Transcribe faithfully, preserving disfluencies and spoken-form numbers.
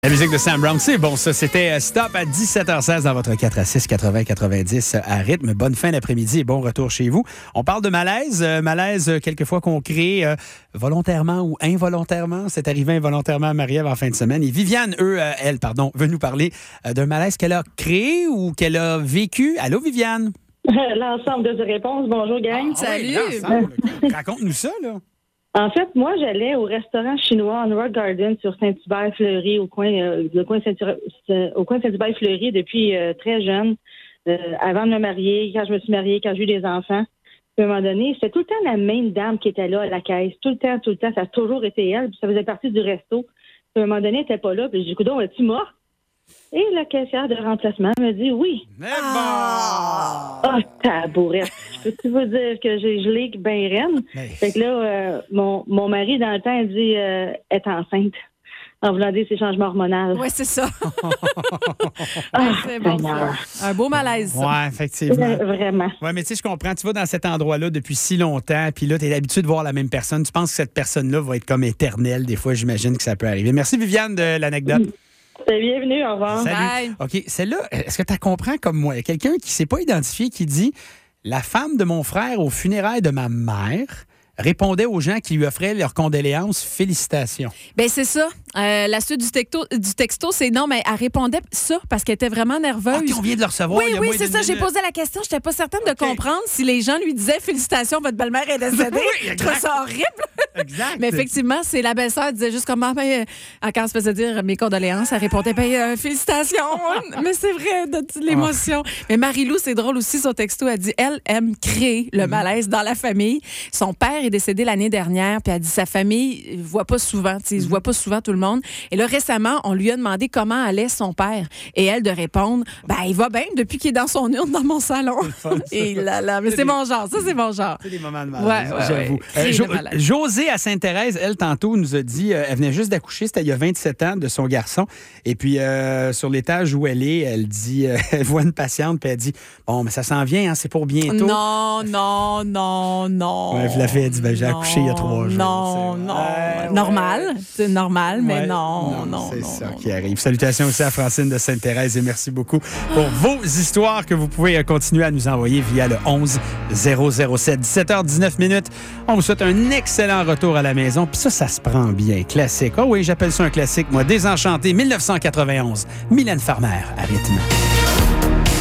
La musique de Sam Brown, c'est bon ça. C'était Stop à dix-sept heures seize dans votre quatre à six, quatre-vingts quatre-vingt-dix à rythme. Bonne fin d'après-midi et bon retour chez vous. On parle de malaise. Euh, malaise, euh, quelquefois qu'on crée euh, volontairement ou involontairement. C'est arrivé involontairement à Marie-Ève en fin de semaine. Et Viviane, eux, euh, elle, pardon, veut nous parler euh, d'un malaise qu'elle a créé ou qu'elle a vécu. Allô, Viviane? L'ensemble de ces réponses. Bonjour, gang. Ah, Salut! Oui, raconte-nous ça, là. En fait, moi, j'allais au restaurant chinois on Rock Garden sur Saint-Hubert-Fleury, au coin, euh, le coin Saint- au coin Saint-Hubert-Fleury depuis euh, très jeune, euh, avant de me marier, quand je me suis mariée, quand j'ai eu des enfants. Puis à un moment donné, c'était tout le temps la même dame qui était là à la caisse. Tout le temps, tout le temps, ça a toujours été elle. Puis ça faisait partie du resto. Puis à un moment donné, elle n'était pas là. Puis j'ai dit, coudonc, es-tu morte? Et la caissière de remplacement me dit oui. Mais Ah, oh, tabourette. Je peux-tu vous dire que j'ai gelé ben reine? Mais... Fait que là, euh, mon, mon mari, dans le temps, il dit euh, est enceinte. En voulant dire ses changements hormonaux. Oui, c'est ça. Ah, c'est bon, Seigneur. ça. Un beau malaise, ça. Ouais, effectivement. Vraiment. Oui, mais tu sais, je comprends. Tu vas dans cet endroit-là depuis si longtemps, puis là, tu es habitué de voir la même personne. Tu penses que cette personne-là va être comme éternelle. Des fois, j'imagine que ça peut arriver. Merci, Viviane, de l'anecdote. Bienvenue, au revoir. Salut. Bye. OK, celle-là, est-ce que tu comprends comme moi? Il y a quelqu'un qui ne s'est pas identifié qui dit « La femme de mon frère aux funérailles de ma mère répondait aux gens qui lui offraient leurs condoléances. Félicitations. » Ben c'est ça. Euh, la suite du texto, du texto, c'est non, mais elle répondait ça parce qu'elle était vraiment nerveuse. Ah, on vient de le recevoir. Oui, il y a oui, moins c'est d'une ça. J'ai minute. posé la question. Je n'étais pas certaine OK. de comprendre si les gens lui disaient félicitations, votre belle-mère est décédée. Oui, Je trouvais exact. ça horrible. Exact. Mais effectivement, c'est la belle-sœur disait juste comment, ben, euh, quand elle se faisait dire mes condoléances, elle répondait ben, euh, félicitations. Mais c'est vrai, de toute l'émotion. Mais Marie-Lou, c'est drôle aussi, son texto, elle dit elle aime créer le malaise dans la famille. Son père est décédé l'année dernière, puis elle dit sa famille ne voit pas souvent, tu sais, ils ne voient pas souvent tout le monde. Et là, récemment, on lui a demandé comment allait son père. Et elle de répondre ben, il va bien depuis qu'il est dans son urne dans mon salon. fun, ça. Et là, là, mais c'est mon genre, ça, c'est mon genre. C'est des moments de malaise, Ouais, ouais, j'avoue. ouais. Euh, Créer Jo- le malaise. Josée à Sainte-Thérèse, elle, tantôt, nous a dit, euh, elle venait juste d'accoucher, c'était il y a vingt-sept ans, de son garçon. Et puis, euh, sur l'étage où elle est, elle dit, euh, elle voit une patiente, puis elle dit, bon, mais ça s'en vient, hein, c'est pour bientôt. Non, non, non, non. Ouais, puis la fille, elle dit, ben, j'ai Non, accouché il y a trois jours. Non, C'est- non. Ouais, ouais. Normal, c'est normal, mais Ouais. non, non, C'est non, ça non, qui non. arrive. Salutations aussi à Francine de Sainte-Thérèse et merci beaucoup pour vos histoires que vous pouvez euh, continuer à nous envoyer via le onze zéro zéro sept. dix-sept heures dix-neuf minutes. On vous souhaite un excellent retour à la maison. Puis ça, ça se prend bien. Classique. Oh oui, j'appelle ça un classique, moi. Désenchanté, mille neuf cent quatre-vingt-onze. Mylène Farmer à rythme.